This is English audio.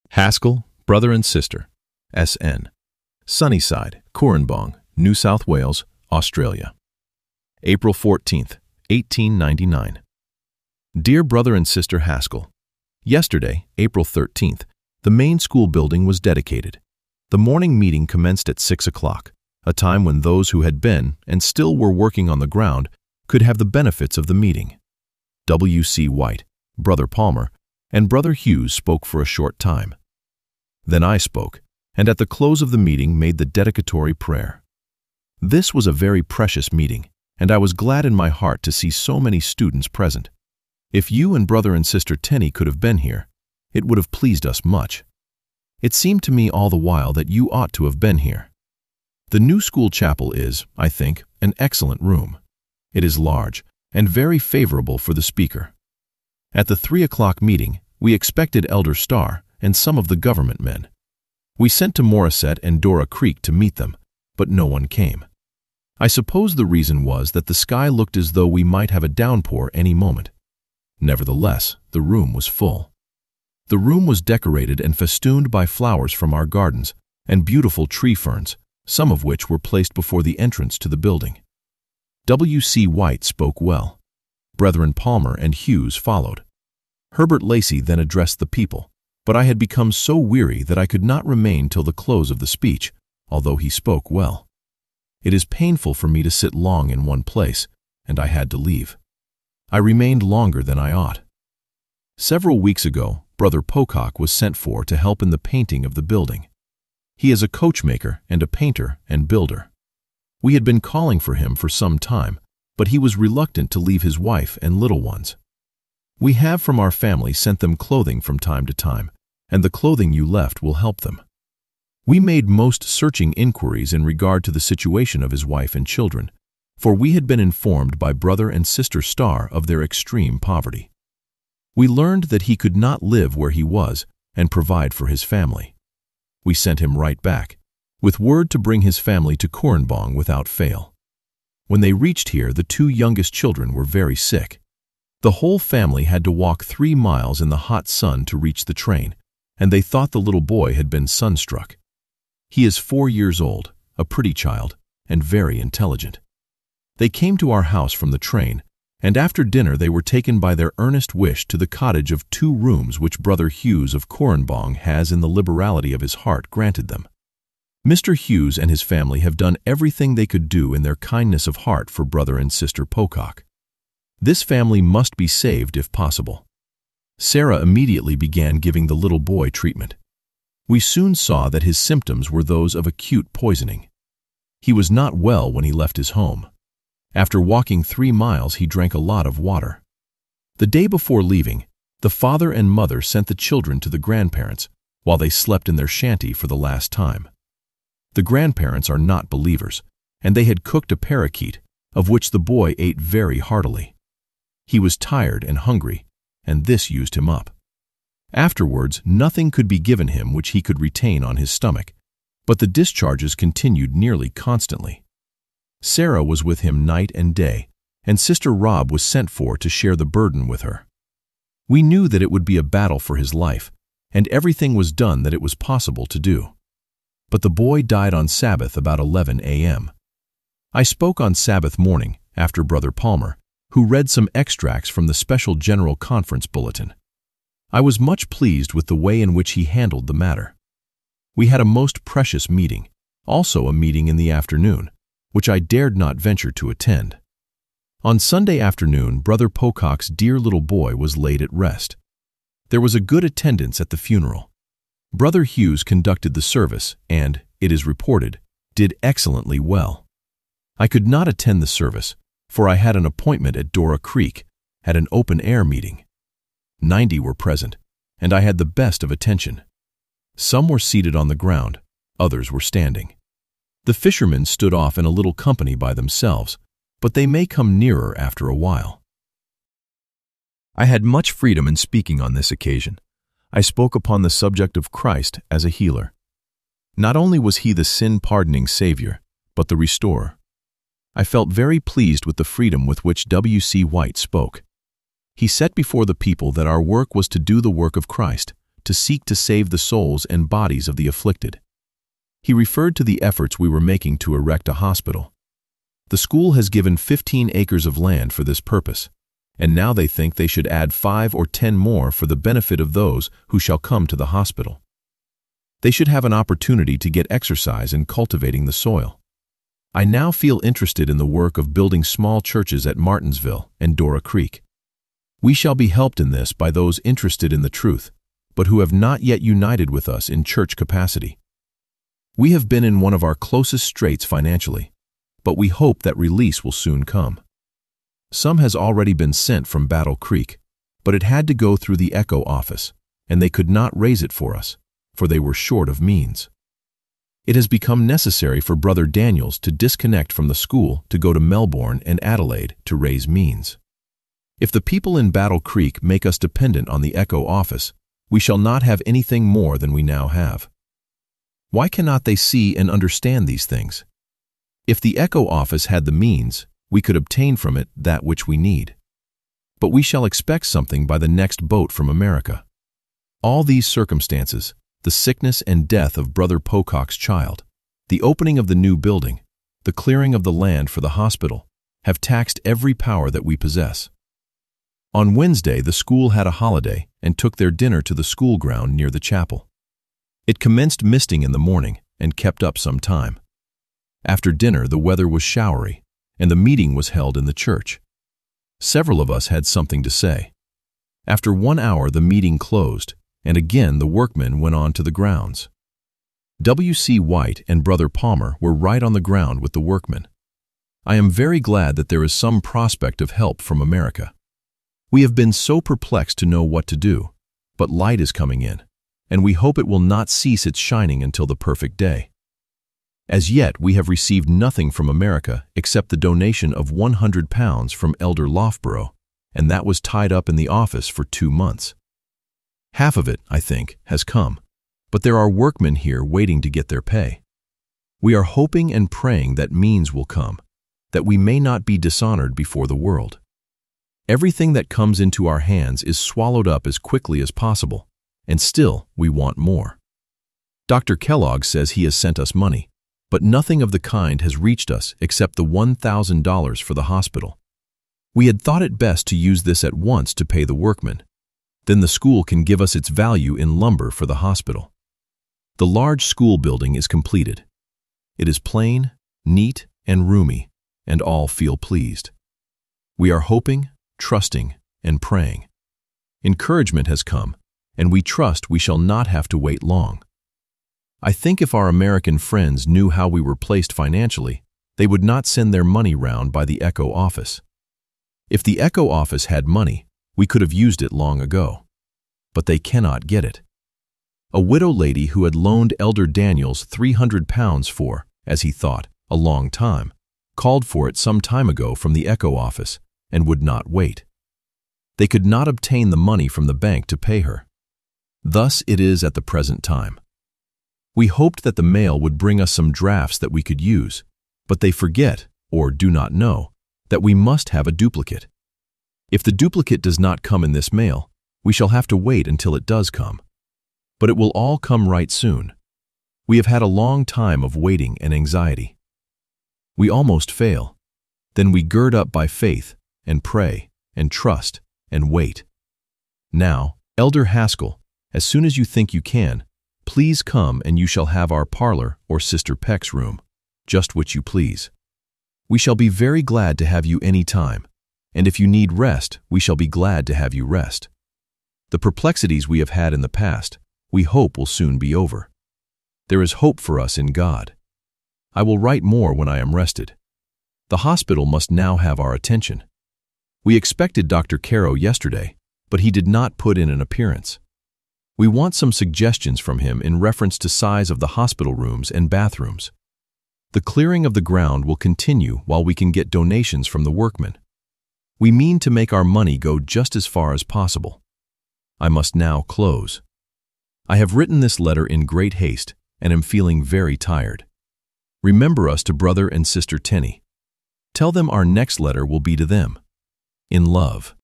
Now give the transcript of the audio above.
Haskell, Brother and Sister, S.N. Sunnyside, Cooranbong, New South Wales, Australia. April 14th, 1899. Dear Brother and Sister Haskell, yesterday, April 13th, the main school building was dedicated. The morning meeting commenced at 6 o'clock, a time when those who had been and still were working on the ground could have the benefits of the meeting. W.C. White, Brother Palmer, and Brother Hughes spoke for a short time. Then I spoke, and at the close of the meeting made the dedicatory prayer. This was a very precious meeting, and I was glad in my heart to see so many students present. If you and Brother and Sister Tenney could have been here, it would have pleased us much. It seemed to me all the while that you ought to have been here. The new school chapel is, I think, an excellent room. It is large and very favorable for the speaker. At the 3 o'clock meeting, we expected Elder Starr and some of the government men. We sent to Morisset and Dora Creek to meet them, but no one came. I suppose the reason was that the sky looked as though we might have a downpour any moment. Nevertheless, the room was full. The room was decorated and festooned by flowers from our gardens and beautiful tree ferns, some of which were placed before the entrance to the building. W.C. White spoke well. Brethren Palmer and Hughes followed. Herbert Lacey then addressed the people, but I had become so weary that I could not remain till the close of the speech, although he spoke well. It is painful for me to sit long in one place, and I had to leave. I remained longer than I ought. Several weeks ago, Brother Pocock was sent for to help in the painting of the building. He is a coachmaker and a painter and builder. We had been calling for him for some time, but he was reluctant to leave his wife and little ones. We have from our family sent them clothing from time to time, and the clothing you left will help them. We made most searching inquiries in regard to the situation of his wife and children, for we had been informed by Brother and Sister Starr of their extreme poverty. We learned that he could not live where he was and provide for his family. We sent him right back, with word to bring his family to Cooranbong without fail. When they reached here, the 2 youngest children were very sick. The whole family had to walk 3 miles in the hot sun to reach the train, and they thought the little boy had been sunstruck. He is 4 years old, a pretty child, and very intelligent. They came to our house from the train, and after dinner they were taken by their earnest wish to the cottage of 2 rooms which Brother Hughes of Cooranbong has in the liberality of his heart granted them. Mr. Hughes and his family have done everything they could do in their kindness of heart for Brother and Sister Pocock. This family must be saved if possible. Sarah immediately began giving the little boy treatment. We soon saw that his symptoms were those of acute poisoning. He was not well when he left his home. After walking 3 miles, he drank a lot of water. The day before leaving, the father and mother sent the children to the grandparents while they slept in their shanty for the last time. The grandparents are not believers, and they had cooked a parakeet, of which the boy ate very heartily. He was tired and hungry, and this used him up. Afterwards, nothing could be given him which he could retain on his stomach, but the discharges continued nearly constantly. Sarah was with him night and day, and Sister Rob was sent for to share the burden with her. We knew that it would be a battle for his life, and everything was done that it was possible to do. But the boy died on Sabbath about 11 a.m. I spoke on Sabbath morning, after Brother Palmer, who read some extracts from the Special General Conference Bulletin. I was much pleased with the way in which he handled the matter. We had a most precious meeting, also a meeting in the afternoon, which I dared not venture to attend. On Sunday afternoon, Brother Pocock's dear little boy was laid at rest. There was a good attendance at the funeral. Brother Hughes conducted the service and, it is reported, did excellently well. I could not attend the service, for I had an appointment at Dora Creek, at an open-air meeting. 90 were present, and I had the best of attention. Some were seated on the ground, others were standing. The fishermen stood off in a little company by themselves, but they may come nearer after a while. I had much freedom in speaking on this occasion. I spoke upon the subject of Christ as a healer. Not only was he the sin-pardoning Savior, but the restorer. I felt very pleased with the freedom with which W.C. White spoke. He set before the people that our work was to do the work of Christ, to seek to save the souls and bodies of the afflicted. He referred to the efforts we were making to erect a hospital. The school has given 15 acres of land for this purpose, and now they think they should add 5 or 10 more for the benefit of those who shall come to the hospital. They should have an opportunity to get exercise in cultivating the soil. I now feel interested in the work of building small churches at Martinsville and Dora Creek. We shall be helped in this by those interested in the truth, but who have not yet united with us in church capacity. We have been in one of our closest straits financially, but we hope that release will soon come. Some has already been sent from Battle Creek, but it had to go through the Echo office, and they could not raise it for us, for they were short of means. It has become necessary for Brother Daniels to disconnect from the school to go to Melbourne and Adelaide to raise means. If the people in Battle Creek make us dependent on the Echo office, we shall not have anything more than we now have. Why cannot they see and understand these things? If the Echo office had the means, we could obtain from it that which we need. But we shall expect something by the next boat from America. All these circumstances, the sickness and death of Brother Pocock's child, the opening of the new building, the clearing of the land for the hospital, have taxed every power that we possess. On Wednesday, the school had a holiday and took their dinner to the school ground near the chapel. It commenced misting in the morning and kept up some time. After dinner, the weather was showery, and the meeting was held in the church. Several of us had something to say. After 1 hour, the meeting closed, and again the workmen went on to the grounds. W.C. White and Brother Palmer were right on the ground with the workmen. I am very glad that there is some prospect of help from America. We have been so perplexed to know what to do, but light is coming in, and we hope it will not cease its shining until the perfect day. As yet, we have received nothing from America except the donation of £100 from Elder Loughborough, and that was tied up in the office for 2 months. Half of it, I think, has come, but there are workmen here waiting to get their pay. We are hoping and praying that means will come, that we may not be dishonored before the world. Everything that comes into our hands is swallowed up as quickly as possible, and still we want more. Dr. Kellogg says he has sent us money, but nothing of the kind has reached us except the $1,000 for the hospital. We had thought it best to use this at once to pay the workmen. Then the school can give us its value in lumber for the hospital. The large school building is completed. It is plain, neat, and roomy, and all feel pleased. We are hoping, trusting, and praying. Encouragement has come, and we trust we shall not have to wait long. I think if our American friends knew how we were placed financially, they would not send their money round by the Echo office. If the Echo office had money, we could have used it long ago. But they cannot get it. A widow lady who had loaned Elder Daniels £300 for, as he thought, a long time, called for it some time ago from the Echo office and would not wait. They could not obtain the money from the bank to pay her. Thus it is at the present time. We hoped that the mail would bring us some drafts that we could use, but they forget, or do not know, that we must have a duplicate. If the duplicate does not come in this mail, we shall have to wait until it does come. But it will all come right soon. We have had a long time of waiting and anxiety. We almost fail. Then we gird up by faith and pray and trust and wait. Now, Elder Haskell, as soon as you think you can, please come and you shall have our parlor or Sister Peck's room, just which you please. We shall be very glad to have you any time, and if you need rest, we shall be glad to have you rest. The perplexities we have had in the past, we hope will soon be over. There is hope for us in God. I will write more when I am rested. The hospital must now have our attention. We expected Dr. Caro yesterday, but he did not put in an appearance. We want some suggestions from him in reference to size of the hospital rooms and bathrooms. The clearing of the ground will continue while we can get donations from the workmen. We mean to make our money go just as far as possible. I must now close. I have written this letter in great haste and am feeling very tired. Remember us to Brother and Sister Tenney. Tell them our next letter will be to them. In love.